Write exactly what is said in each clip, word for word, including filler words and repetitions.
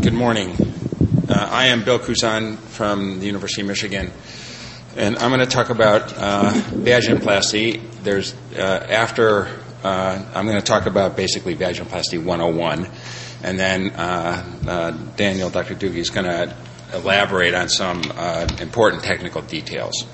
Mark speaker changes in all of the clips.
Speaker 1: good morning. Uh, I am Bill Kuzan from the University of Michigan, and I'm going to talk about uh, vaginoplasty. There's uh, after uh, I'm going to talk about basically vaginoplasty one oh one, and then uh, uh, Daniel, Doctor Doogie, is going to elaborate on some uh, important technical details.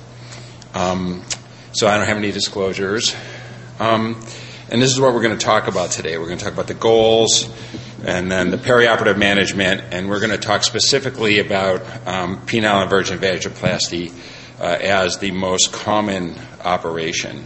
Speaker 1: Um, so I don't have any disclosures. Um, and this is what we're going to talk about today. We're going to talk about the goals and then the perioperative management, and we're going to talk specifically about um, penile inversion vaginoplasty uh, as the most common operation.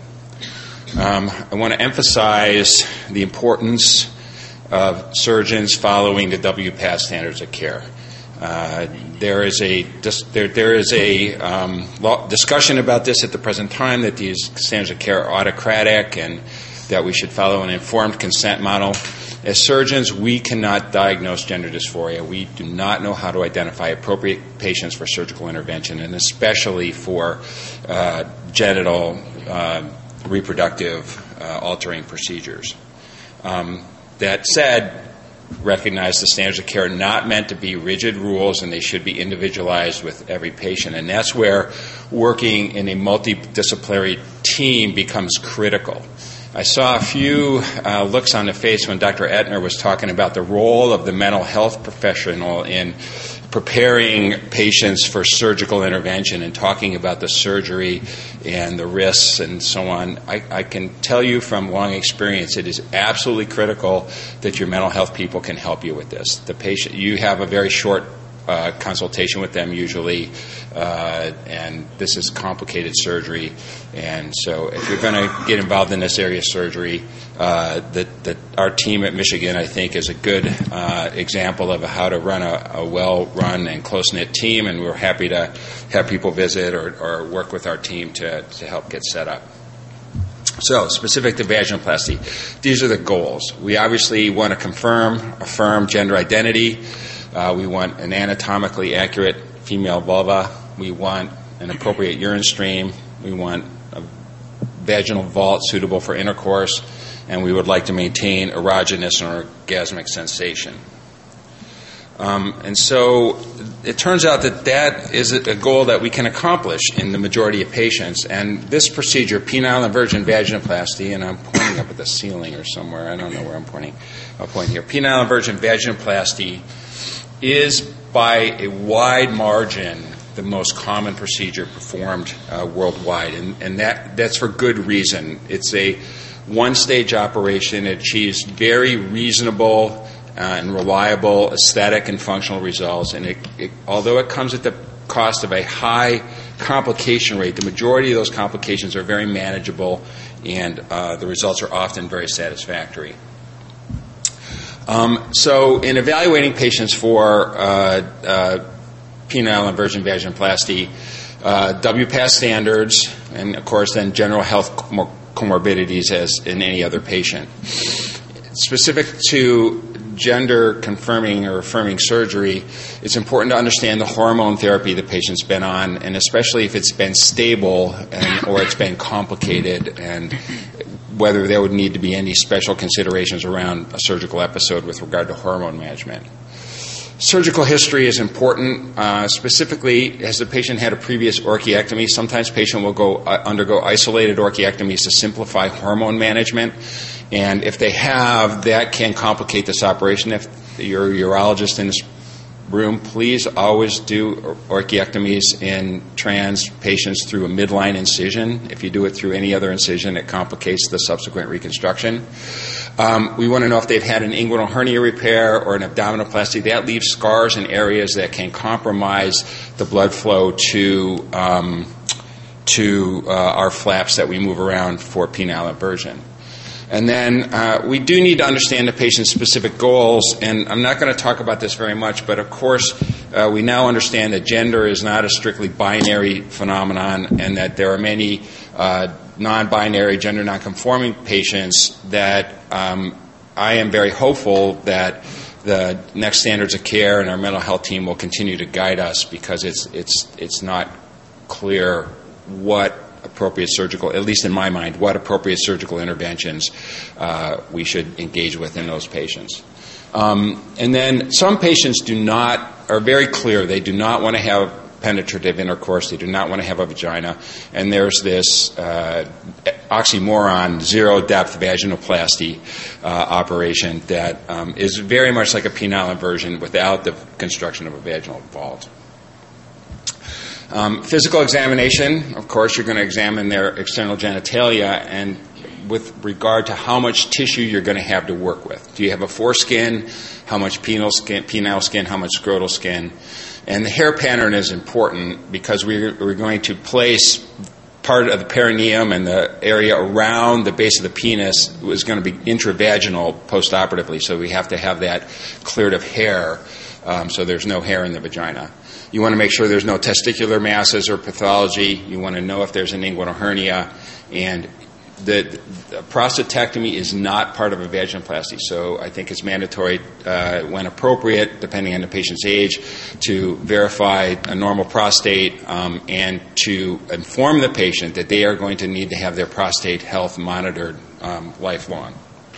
Speaker 1: Um, I want to emphasize the importance of surgeons following the W PATH standards of care. Uh, there is a there, there is a um, discussion about this at the present time, that these standards of care are autocratic and that we should follow an informed consent model. As surgeons, we cannot diagnose gender dysphoria. We do not know how to identify appropriate patients for surgical intervention, and especially for uh, genital uh, reproductive uh, altering procedures. Um, that said, recognize the standards of care are not meant to be rigid rules, and they should be individualized with every patient. And that's where working in a multidisciplinary team becomes critical. I saw a few uh, looks on the face when Doctor Ettner was talking about the role of the mental health professional in preparing patients for surgical intervention and talking about the surgery and the risks and so on. I, I can tell you from long experience, it is absolutely critical that your mental health people can help you with this. The patient, you have a very short Uh, consultation with them usually, uh, and this is complicated surgery, and so if you're going to get involved in this area of surgery, uh, that, that our team at Michigan, I think, is a good uh, example of how to run a, a well-run and close-knit team, and we're happy to have people visit or, or work with our team to, to help get set up. So, specific to vaginoplasty, these are the goals. We obviously want to confirm, affirm gender identity. Uh, we want an anatomically accurate female vulva. We want an appropriate urine stream. We want a vaginal vault suitable for intercourse. And we would like to maintain erogenous and orgasmic sensation. Um, and so it turns out that that is a goal that we can accomplish in the majority of patients. And this procedure, penile inversion vaginoplasty, and I'm pointing up at the ceiling or somewhere. I don't know where I'm pointing. I'll point here. Penile inversion vaginoplasty is by a wide margin the most common procedure performed uh, worldwide, and, and that, that's for good reason. It's a one-stage operation. It achieves very reasonable uh, and reliable aesthetic and functional results, and it, it, although it comes at the cost of a high complication rate, the majority of those complications are very manageable, and uh, the results are often very satisfactory. Um, so in evaluating patients for uh, uh, penile inversion vaginoplasty, uh, W PATH standards, and of course then general health com- comorbidities as in any other patient. Specific to gender confirming or affirming surgery, it's important to understand the hormone therapy the patient's been on, and especially if it's been stable and, or it's been complicated, and whether there would need to be any special considerations around a surgical episode with regard to hormone management. Surgical history is important. Uh, specifically, has the patient had a previous orchiectomy? Sometimes patient will go uh, undergo isolated orchiectomies to simplify hormone management. And if they have, that can complicate this operation. If you're a urologist in this room, please always do orchiectomies in trans patients through a midline incision. If you do it through any other incision, it complicates the subsequent reconstruction. Um, we want to know if they've had an inguinal hernia repair or an abdominoplasty. That leaves scars in areas that can compromise the blood flow to um, to uh, our flaps that we move around for penile inversion. And then uh, we do need to understand the patient's specific goals, and I'm not going to talk about this very much, but of course uh, we now understand that gender is not a strictly binary phenomenon, and that there are many uh, non-binary, gender non-conforming patients that um, I am very hopeful that the next standards of care and our mental health team will continue to guide us, because it's it's it's not clear what appropriate surgical, at least in my mind, what appropriate surgical interventions uh, we should engage with in those patients. Um, and then some patients do not, are very clear, they do not want to have penetrative intercourse, they do not want to have a vagina, and there's this uh, oxymoron, zero-depth vaginoplasty uh, operation that um, is very much like a penile inversion without the construction of a vaginal vault. Um, physical examination, of course, you're going to examine their external genitalia, and with regard to how much tissue you're going to have to work with. Do you have a foreskin? How much penile skin, penile skin? How much scrotal skin? And the hair pattern is important because we're, we're going to place part of the perineum and the area around the base of the penis is going to be intravaginal postoperatively, so we have to have that cleared of hair um, so there's no hair in the vagina. You want to make sure there's no testicular masses or pathology. You want to know if there's an inguinal hernia. And the, the prostatectomy is not part of a vaginoplasty, so I think it's mandatory uh, when appropriate, depending on the patient's age, to verify a normal prostate um, and to inform the patient that they are going to need to have their prostate health monitored um, lifelong.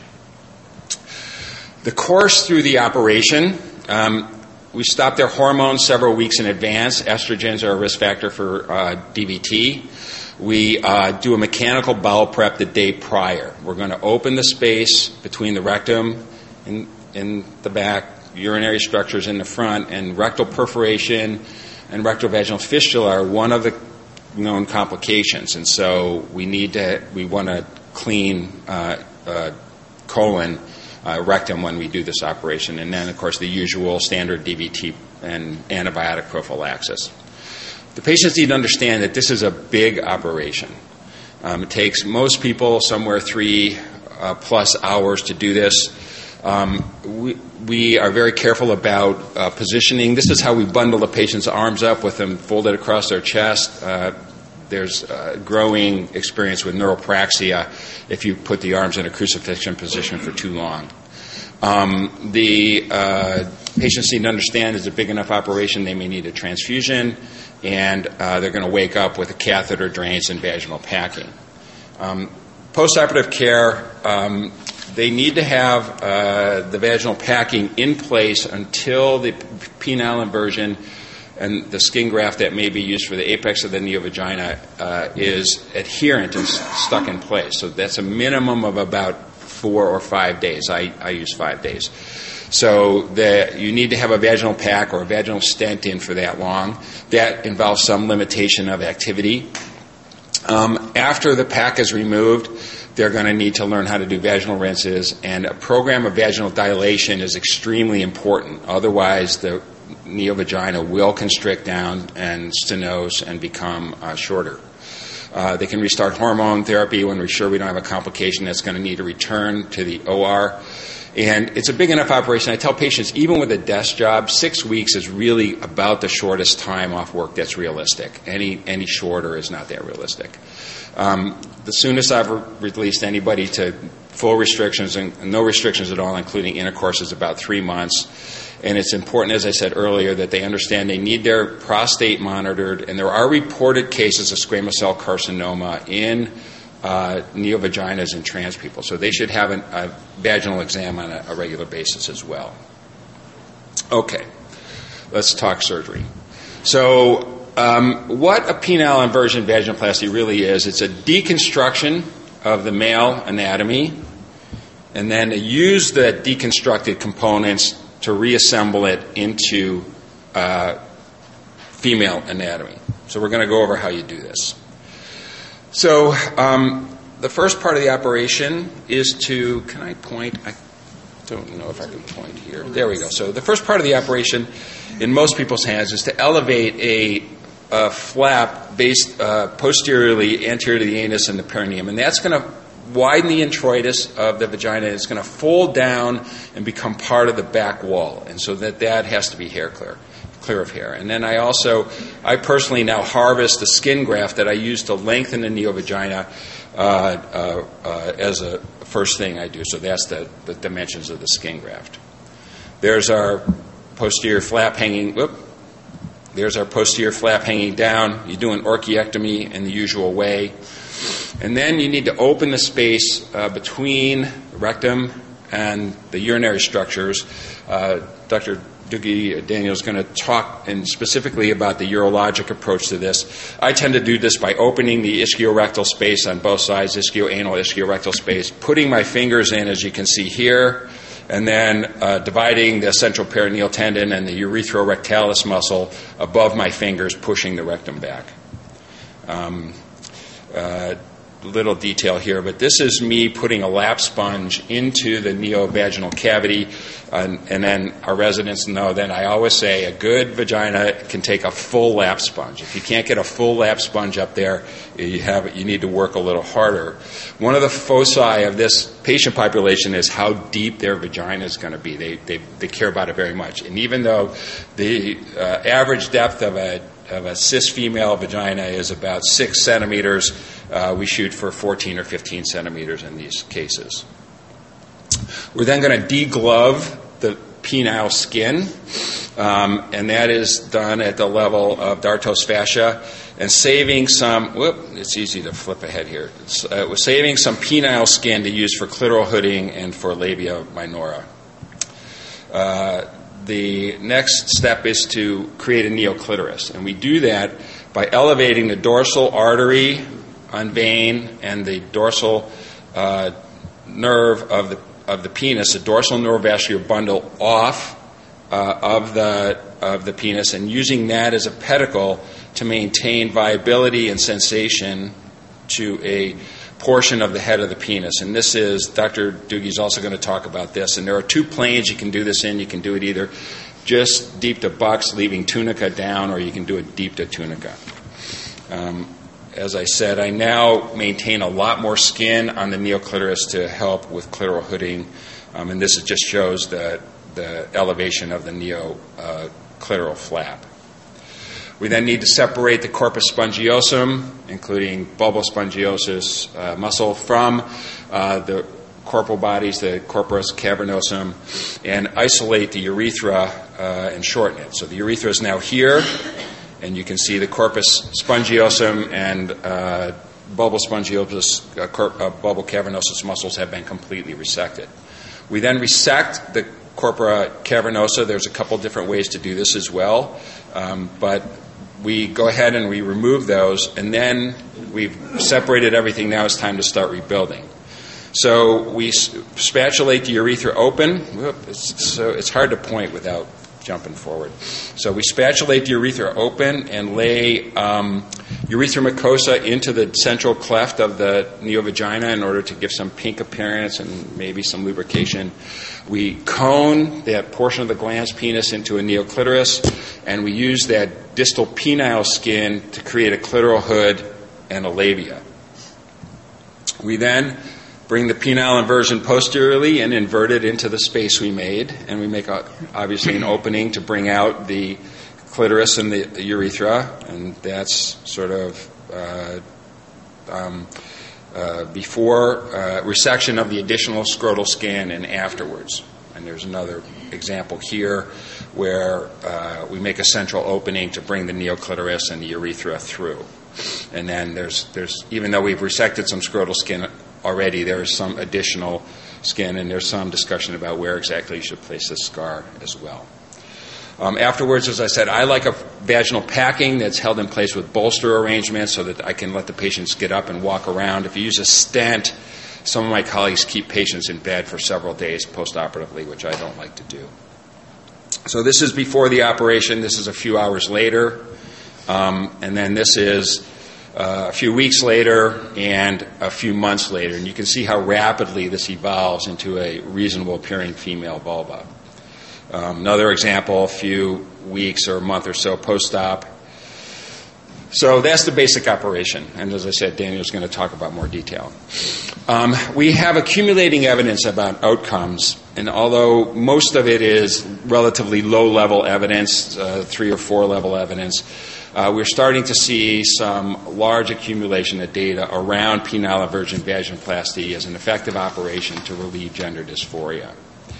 Speaker 1: The course through the operation, um, we stop their hormones several weeks in advance. Estrogens are a risk factor for uh, D V T. We uh, do a mechanical bowel prep the day prior. We're going to open the space between the rectum in, in the back, urinary structures in the front, and rectal perforation and rectovaginal fistula are one of the known complications. And so we need to, we want to clean uh, uh, colon, uh, rectum when we do this operation. And then, of course, the usual standard D V T and antibiotic prophylaxis. The patients need to understand that this is a big operation. Um, it takes most people somewhere three uh, plus hours to do this. Um, we, we are very careful about uh, positioning. This is how we bundle the patient's arms up with them folded across their chest. Uh, there's uh, growing experience with neuropraxia if you put the arms in a crucifixion position for too long. Um, the uh, patients need to understand it's a big enough operation they may need a transfusion, and uh, they're going to wake up with a catheter, drains, and vaginal packing. Um, postoperative care, um, they need to have uh, the vaginal packing in place until the penile inversion and the skin graft that may be used for the apex of the neovagina uh, is adherent and stuck in place. So that's a minimum of about four or five days. I, I use five days. So the, you need to have a vaginal pack or a vaginal stent in for that long. That involves some limitation of activity. Um, after the pack is removed, they're going to need to learn how to do vaginal rinses, and a program of vaginal dilation is extremely important. Otherwise, the neovagina will constrict down and stenose and become uh, shorter. Uh, they can restart hormone therapy when we're sure we don't have a complication that's going to need to return to the O R. And it's a big enough operation. I tell patients, even with a desk job, six weeks is really about the shortest time off work that's realistic. Any any shorter is not that realistic. Um, the soonest I've released anybody to full restrictions and no restrictions at all, including intercourse, is about three months. And it's important, as I said earlier, that they understand they need their prostate monitored. And there are reported cases of squamous cell carcinoma in uh, neovaginas in trans people. So they should have an, a vaginal exam on a, a regular basis as well. Okay, let's talk surgery. So um, what a penile inversion vaginoplasty really is, it's a deconstruction of the male anatomy, and then use the deconstructed components to reassemble it into uh, female anatomy. So we're going to go over how you do this. So um, the first part of the operation is to, can I point? I don't know if I can point here. There we go. So the first part of the operation in most people's hands is to elevate a, a flap based uh, posteriorly anterior to the anus and the perineum. And that's going to widen the introitus of the vagina. It's going to fold down and become part of the back wall. And so that that has to be hair clear, clear of hair. And then I also, I personally now harvest the skin graft that I use to lengthen the neovagina uh, uh, uh, as a first thing I do. So that's the, the dimensions of the skin graft. There's our posterior flap hanging, whoop. There's our posterior flap hanging down. You do an orchiectomy in the usual way. And then you need to open the space uh, between rectum and the urinary structures. Uh, Doctor Doogie Daniel is going to talk in specifically about the urologic approach to this. I tend to do this by opening the ischiorectal space on both sides, ischioanal, ischiorectal space, putting my fingers in, as you can see here, and then uh, dividing the central perineal tendon and the urethrorectalis muscle above my fingers, pushing the rectum back. Um, uh, little detail here, but this is me putting a lap sponge into the neovaginal cavity, and, and then our residents know that I always say a good vagina can take a full lap sponge. If you can't get a full lap sponge up there, you have you need to work a little harder. One of the foci of this patient population is how deep their vagina is going to be. They, they they care about it very much, and even though the uh, average depth of a of a cis female vagina is about six centimeters, uh, we shoot for fourteen or fifteen centimeters in these cases. We're then going to deglove the penile skin, um, and that is done at the level of dartos fascia, and saving some, whoop, it's easy to flip ahead here, it's, uh, we're saving some penile skin to use for clitoral hooding and for labia minora. Uh, The next step is to create a neoclitoris, and we do that by elevating the dorsal artery on vein and the dorsal uh, nerve of the of the penis, the dorsal neurovascular bundle, off uh, of the of the penis, and using that as a pedicle to maintain viability and sensation to a portion of the head of the penis. And this is, Doctor Doogie is also going to talk about this, and there are two planes you can do this in. You can do it either just deep to bucks, leaving tunica down, or you can do it deep to tunica. Um, as I said, I now maintain a lot more skin on the neoclitoris to help with clitoral hooding, um, and this just shows the, the elevation of the neoclitoral uh, flap. We then need to separate the corpus spongiosum, including bulbospongiosus uh, muscle, from uh, the corporal bodies, the corpus cavernosum, and isolate the urethra uh, and shorten it. So the urethra is now here, and you can see the corpus spongiosum and uh, bulbospongiosus, uh, corp- uh, bulbocavernosus muscles have been completely resected. We then resect the corpora cavernosa. There's a couple different ways to do this as well, um, but we go ahead and we remove those, and then we've separated everything. Now it's time to start rebuilding. So we spatulate the urethra open. Whoop, it's, so it's hard to point without jumping forward. So we spatulate the urethra open and lay um, urethra mucosa into the central cleft of the neovagina in order to give some pink appearance and maybe some lubrication. We cone that portion of the glans penis into a neoclitoris, and we use that distal penile skin to create a clitoral hood and a labia. We then bring the penile inversion posteriorly and invert it into the space we made, and we make, a, obviously, an opening to bring out the clitoris and the urethra, and that's sort of uh, um, uh, before uh, resection of the additional scrotal skin and afterwards. And there's another example here where uh, we make a central opening to bring the neoclitoris and the urethra through. And then there's, there's even though we've resected some scrotal skin already, there is some additional skin, and there's some discussion about where exactly you should place this scar as well. Um, afterwards, as I said, I like a vaginal packing that's held in place with bolster arrangements so that I can let the patients get up and walk around. If you use a stent, some of my colleagues keep patients in bed for several days post-operatively, which I don't like to do. So this is before the operation. This is a few hours later. Um, and then this is uh, a few weeks later and a few months later. And you can see how rapidly this evolves into a reasonable-appearing female vulva. Um, another example, a few weeks or a month or so post-op. So that's the basic operation. And as I said, Daniel's going to talk about more detail. Um, we have accumulating evidence about outcomes, and although most of it is relatively low-level evidence, uh, three or four-level evidence, uh, we're starting to see some large accumulation of data around penile inversion vaginoplasty as an effective operation to relieve gender dysphoria.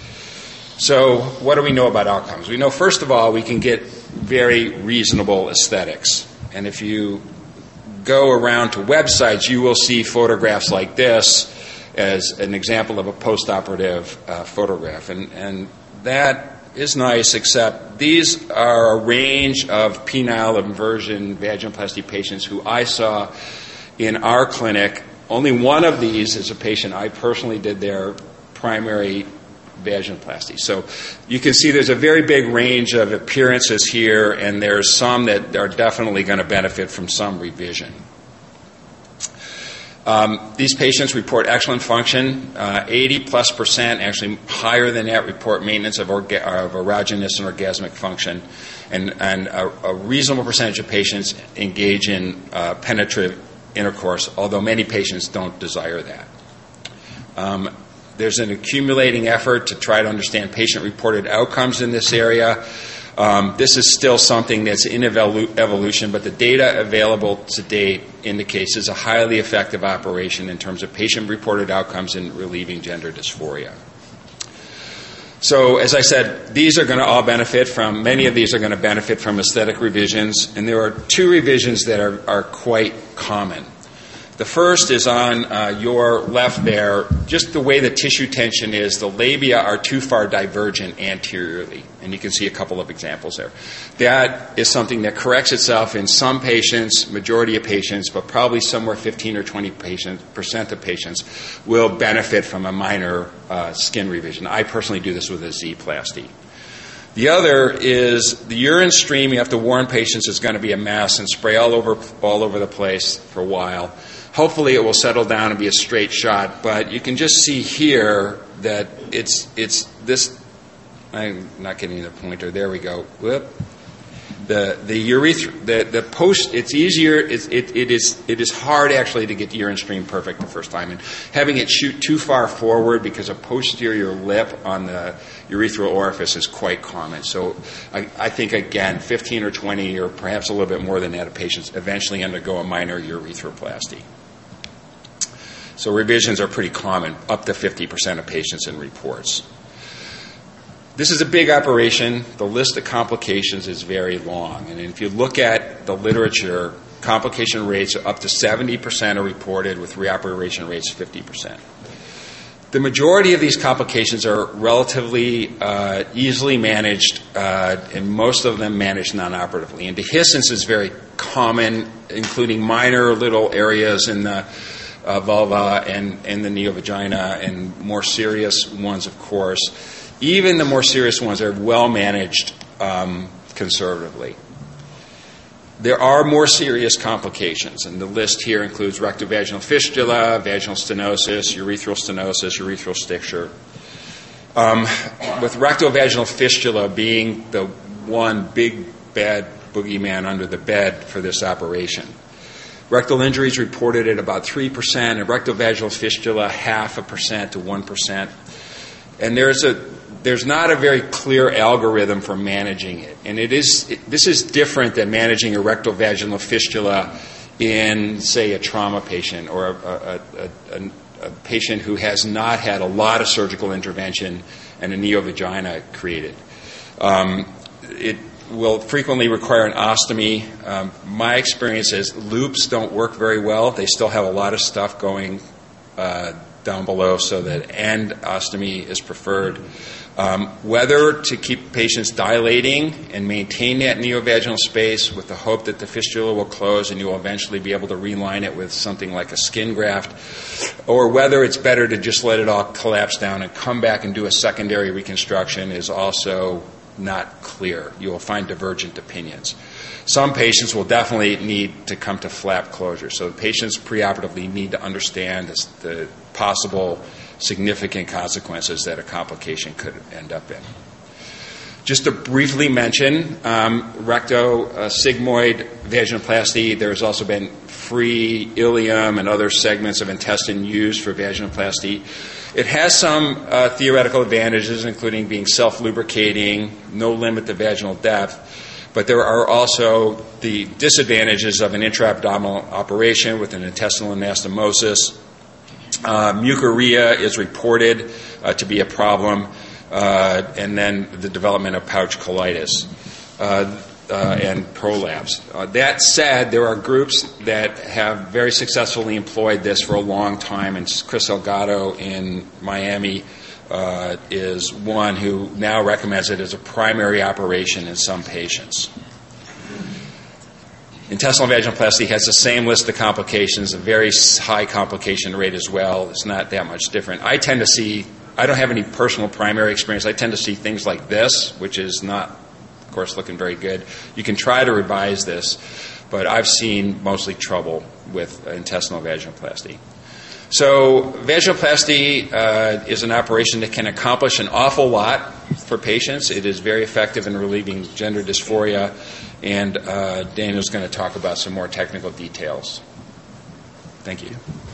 Speaker 1: So what do we know about outcomes? We know, first of all, we can get very reasonable aesthetics. And if you go around to websites, you will see photographs like this, as an example of a postoperative uh, photograph. And, and that is nice, except these are a range of penile inversion vaginoplasty patients who I saw in our clinic. Only one of these is a patient I personally did their primary vaginoplasty. So you can see there's a very big range of appearances here, and there's some that are definitely going to benefit from some revision. Um, these patients report excellent function. Uh, eighty plus percent, actually higher than that, report maintenance of, orga- of erogenous and orgasmic function. And, and a, a reasonable percentage of patients engage in uh, penetrative intercourse, although many patients don't desire that. Um, there's an accumulating effort to try to understand patient-reported outcomes in this area. Um, this is still something that's in evolu- evolution, but the data available to date indicates it's a highly effective operation in terms of patient-reported outcomes in relieving gender dysphoria. So, as I said, these are going to all benefit from, many of these are going to benefit from aesthetic revisions, and there are two revisions that are, are quite common. The first is on uh, your left there. Just the way the tissue tension is, the labia are too far divergent anteriorly, and you can see a couple of examples there. That is something that corrects itself in some patients, majority of patients, but probably somewhere fifteen or twenty percent of patients will benefit from a minor uh, skin revision. I personally do this with a Z-plasty. The other is the urine stream. You have to warn patients is going to be a mess and spray all over all over the place for a while. Hopefully it will settle down and be a straight shot, but you can just see here that it's it's this. I'm not getting the pointer. There we go. Whoop. The the urethra the, the post. It's easier. It's, it it is it is hard actually to get the urine stream perfect the first time, and having it shoot too far forward because a posterior lip on the urethral orifice is quite common. So I, I think again, fifteen or twenty or perhaps a little bit more than that of patients eventually undergo a minor urethroplasty. So revisions are pretty common, up to fifty percent of patients in reports. This is a big operation. The list of complications is very long. And if you look at the literature, complication rates are up to seventy percent are reported, with reoperation rates fifty percent. The majority of these complications are relatively uh, easily managed, uh, and most of them managed non-operatively. And dehiscence is very common, including minor little areas in the Uh, vulva and, and the neovagina, and more serious ones, of course. Even the more serious ones are well managed um, conservatively. There are more serious complications, and the list here includes rectovaginal fistula, vaginal stenosis, urethral stenosis, urethral stricture. Um, with rectovaginal fistula being the one big bad boogeyman under the bed for this operation. Rectal injuries reported at about three percent, and rectovaginal fistula half a percent to one percent. And there's a there's not a very clear algorithm for managing it. And it is it, this is different than managing a rectovaginal fistula in, say, a trauma patient or a, a, a, a, a patient who has not had a lot of surgical intervention and a neovagina created. Um, it will frequently require an ostomy. Um, my experience is loops don't work very well. They still have a lot of stuff going uh, down below, so that end ostomy is preferred. Um, whether to keep patients dilating and maintain that neovaginal space with the hope that the fistula will close and you will eventually be able to reline it with something like a skin graft, or whether it's better to just let it all collapse down and come back and do a secondary reconstruction is also not clear. You will find divergent opinions. Some patients will definitely need to come to flap closure. So patients preoperatively need to understand this, the possible significant consequences that a complication could end up in. Just to briefly mention, um, recto uh, sigmoid vaginoplasty. There's also been free ileum and other segments of intestine used for vaginoplasty. It has some uh, theoretical advantages, including being self-lubricating, no limit to vaginal depth, but there are also the disadvantages of an intra-abdominal operation with an intestinal anastomosis. Uh, mucorrhea is reported uh, to be a problem, uh, and then the development of pouch colitis. Uh, uh, and prolapse. Uh, that said, there are groups that have very successfully employed this for a long time, and Chris Elgato in Miami uh, is one who now recommends it as a primary operation in some patients. Intestinal vaginoplasty has the same list of complications, a very high complication rate as well. It's not that much different. I tend to see, I don't have any personal primary experience. I tend to see things like this, which is not, of course, looking very good. You can try to revise this, but I've seen mostly trouble with intestinal vaginoplasty. So vaginoplasty uh, is an operation that can accomplish an awful lot for patients. It is very effective in relieving gender dysphoria, and uh, Daniel's going to talk about some more technical details. Thank you.